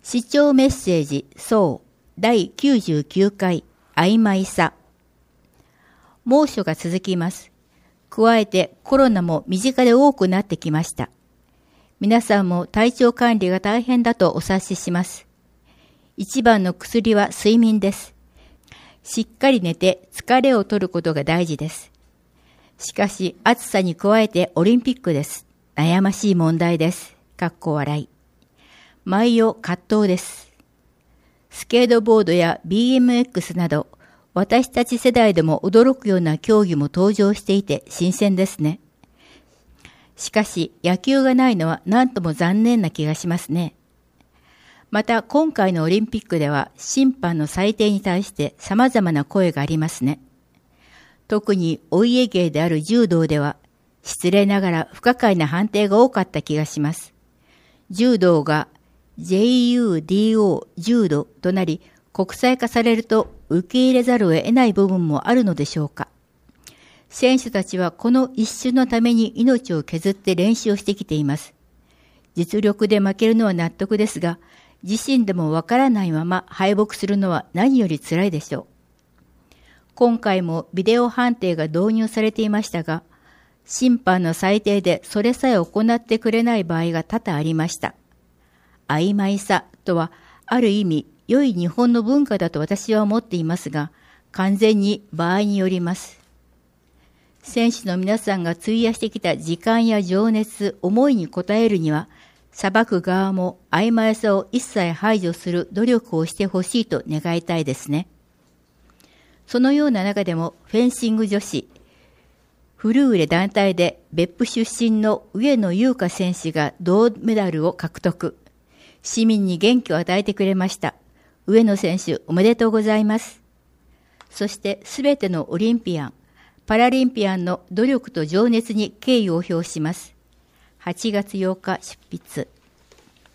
視聴メッセージ総第99回曖昧さ。猛暑が続きます。加えてコロナも身近で多くなってきました。皆さんも体調管理が大変だとお察しします。一番の薬は睡眠です。しっかり寝て疲れを取ることが大事です。しかし暑さに加えてオリンピックです。悩ましい問題です。笑い。毎夜葛藤です。スケートボードや BMX など、私たち世代でも驚くような競技も登場していて新鮮ですね。しかし野球がないのは何とも残念な気がしますね。また今回のオリンピックでは審判の裁定に対して様々な声がありますね。特にお家芸である柔道では、失礼ながら不可解な判定が多かった気がします。柔道がJUDO 柔道となり国際化されると受け入れざるを得ない部分もあるのでしょうか。選手たちはこの一瞬のために命を削って練習をしてきています。実力で負けるのは納得ですが、自身でもわからないまま敗北するのは何より辛いでしょう。今回もビデオ判定が導入されていましたが、審判の裁定でそれさえ行ってくれない場合が多々ありました。曖昧さとはある意味良い日本の文化だと私は思っていますが、完全に場合によります。選手の皆さんが費やしてきた時間や情熱、思いに応えるには、裁く側も曖昧さを一切排除する努力をしてほしいと願いたいですね。そのような中でもフェンシング女子、フルーレ団体で別府出身の上野優香選手が銅メダルを獲得。市民に元気を与えてくれました。上野選手おめでとうございます。そしてすべてのオリンピアン、パラリンピアンの努力と情熱に敬意を表します。8月8日出筆。